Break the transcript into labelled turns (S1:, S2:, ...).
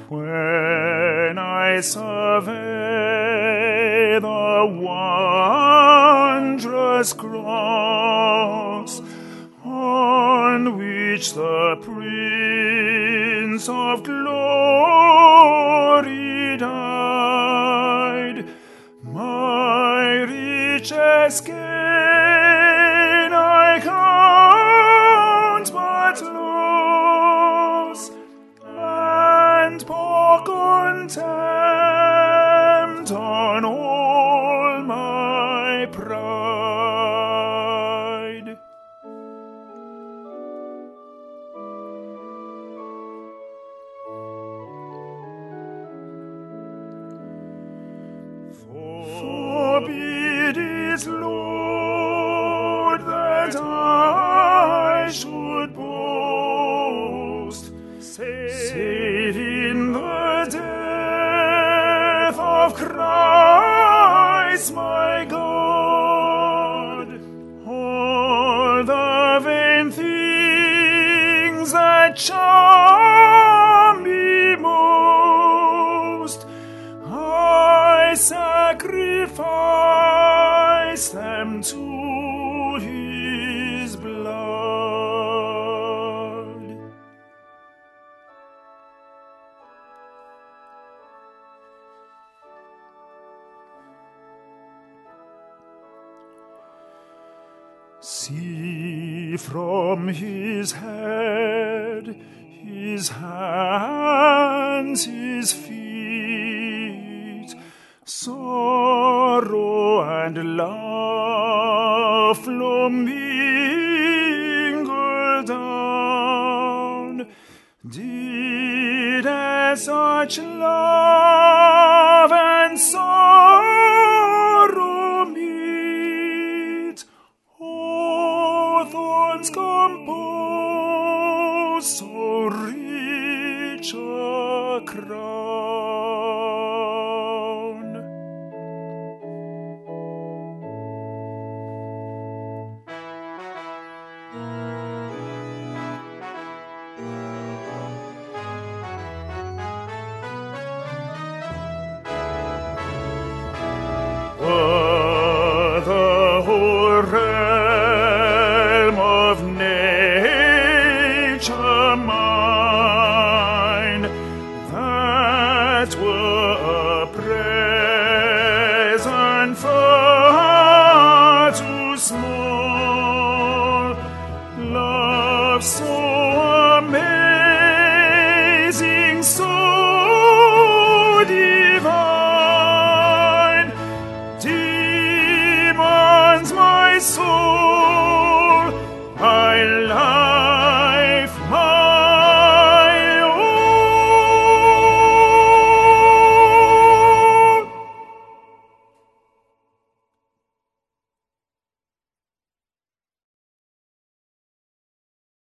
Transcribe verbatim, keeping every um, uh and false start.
S1: When I survey the wondrous cross on which the Prince of Glory died, my richest gain I count but loss, and pour contempt on all my pride. Forbid it, Lord, that I should boast, save in the death of Christ my God. All the vain things that charm me most, I sacrifice them to his blood. See from his head, his hands, his feet, sorrow and love flow mingled down. Did as such love